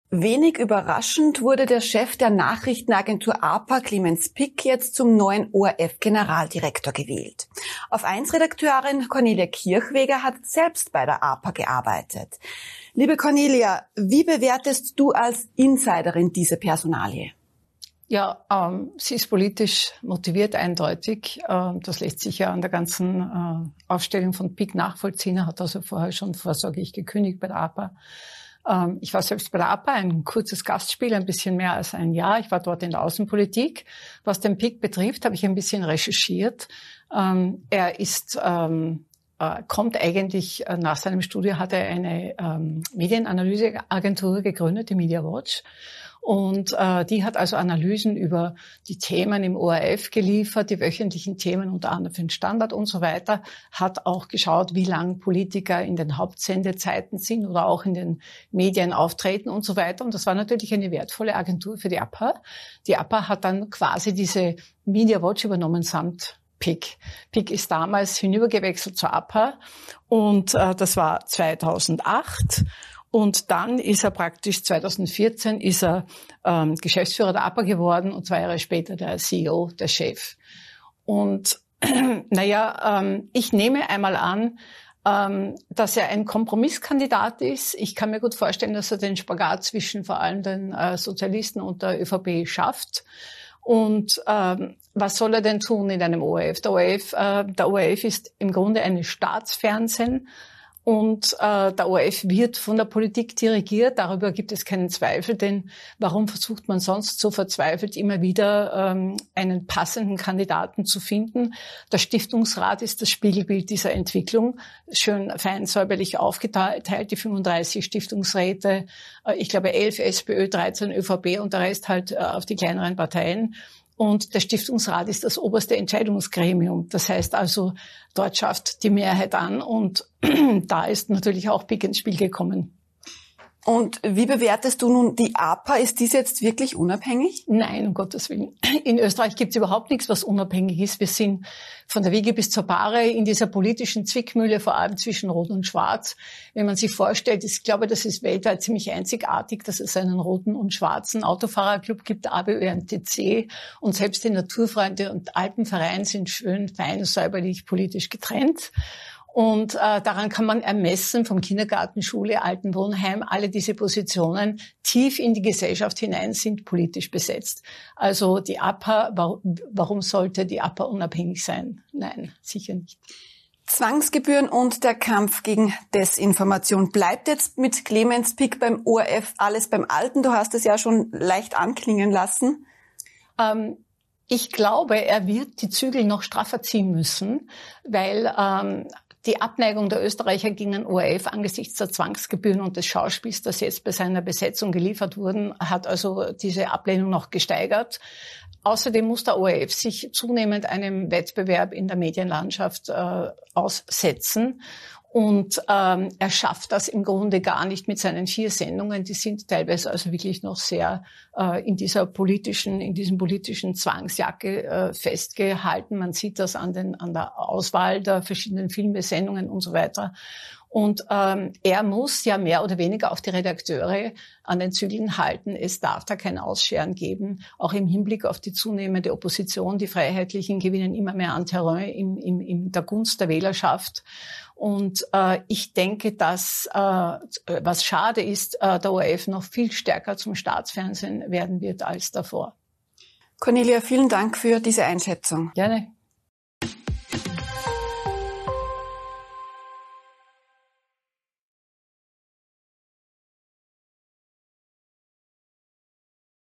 Wenig überraschend wurde der Chef der Nachrichtenagentur APA, Clemens Pick, jetzt zum neuen ORF-Generaldirektor gewählt. Auf 1-Redakteurin Cornelia Kirchweger hat selbst bei der APA gearbeitet. Liebe Cornelia, wie bewertest du als Insiderin diese Personalie? Ja, sie ist politisch motiviert, eindeutig. Das lässt sich ja an der ganzen Aufstellung von Pick nachvollziehen. Er hat also vorher schon vorsorglich gekündigt bei der APA. Ich war selbst bei der APA, ein kurzes Gastspiel, ein bisschen mehr als ein Jahr. Ich war dort in der Außenpolitik. Was den Pick betrifft, habe ich ein bisschen recherchiert. Er ist, kommt eigentlich nach seinem Studium, hat er eine Medienanalyseagentur gegründet, die Media Watch. Und die hat also Analysen über die Themen im ORF geliefert, die wöchentlichen Themen unter anderem für den Standard und so weiter, hat auch geschaut, wie lang Politiker in den Hauptsendezeiten sind oder auch in den Medien auftreten und so weiter. Und das war natürlich eine wertvolle Agentur für die APA. Die APA hat dann quasi diese Media Watch übernommen samt Pick. Pick ist damals hinübergewechselt zur APA und das war 2008. Und dann ist er praktisch 2014 ist er Geschäftsführer der APA geworden und 2 Jahre später der CEO, der Chef. Und ich nehme einmal an, dass er ein Kompromisskandidat ist. Ich kann mir gut vorstellen, dass er den Spagat zwischen vor allem den Sozialisten und der ÖVP schafft. Und was soll er denn tun in einem ORF? Der ORF ist im Grunde ein Staatsfernsehen. Und der ORF wird von der Politik dirigiert, darüber gibt es keinen Zweifel, denn warum versucht man sonst so verzweifelt immer wieder einen passenden Kandidaten zu finden? Der Stiftungsrat ist das Spiegelbild dieser Entwicklung, schön fein säuberlich aufgeteilt, die 35 Stiftungsräte, ich glaube 11 SPÖ, 13 ÖVP und der Rest halt auf die kleineren Parteien. Und der Stiftungsrat ist das oberste Entscheidungsgremium. Das heißt also, dort schafft die Mehrheit an und da ist natürlich auch Pick ins Spiel gekommen. Und wie bewertest du nun die APA? Ist dies jetzt wirklich unabhängig? Nein, um Gottes Willen. In Österreich gibt es überhaupt nichts, was unabhängig ist. Wir sind von der Wiege bis zur Bahre in dieser politischen Zwickmühle, vor allem zwischen Rot und Schwarz. Wenn man sich vorstellt, ich glaube, das ist weltweit ziemlich einzigartig, dass es einen roten und schwarzen Autofahrerclub gibt, ABÖ-NTC. Und selbst die Naturfreunde und Alpenverein sind schön, fein, säuberlich politisch getrennt. Und daran kann man ermessen, vom Kindergarten, Schule, Altenwohnheim, alle diese Positionen tief in die Gesellschaft hinein sind politisch besetzt. Also die APA, warum sollte die APA unabhängig sein? Nein, sicher nicht. Zwangsgebühren und der Kampf gegen Desinformation. Bleibt jetzt mit Clemens Pick beim ORF alles beim Alten? Du hast es ja schon leicht anklingen lassen. Ich glaube, er wird die Zügel noch straffer ziehen müssen, weil die Abneigung der Österreicher gegen den ORF angesichts der Zwangsgebühren und des Schauspiels, das jetzt bei seiner Besetzung geliefert wurden, hat also diese Ablehnung noch gesteigert. Außerdem muss der ORF sich zunehmend einem Wettbewerb in der Medienlandschaft aussetzen. Und er schafft das im Grunde gar nicht mit seinen 4 Sendungen. Die sind teilweise also wirklich noch sehr in diesem politischen Zwangsjacke festgehalten. Man sieht das an der Auswahl der verschiedenen Filme, Sendungen und so weiter. Und er muss ja mehr oder weniger auf die Redakteure an den Zügeln halten. Es darf da kein Ausscheren geben. Auch im Hinblick auf die zunehmende Opposition. Die Freiheitlichen gewinnen immer mehr an Terrain in der Gunst der Wählerschaft. Und ich denke, dass, was schade ist, der ORF noch viel stärker zum Staatsfernsehen werden wird als davor. Cornelia, vielen Dank für diese Einschätzung. Gerne.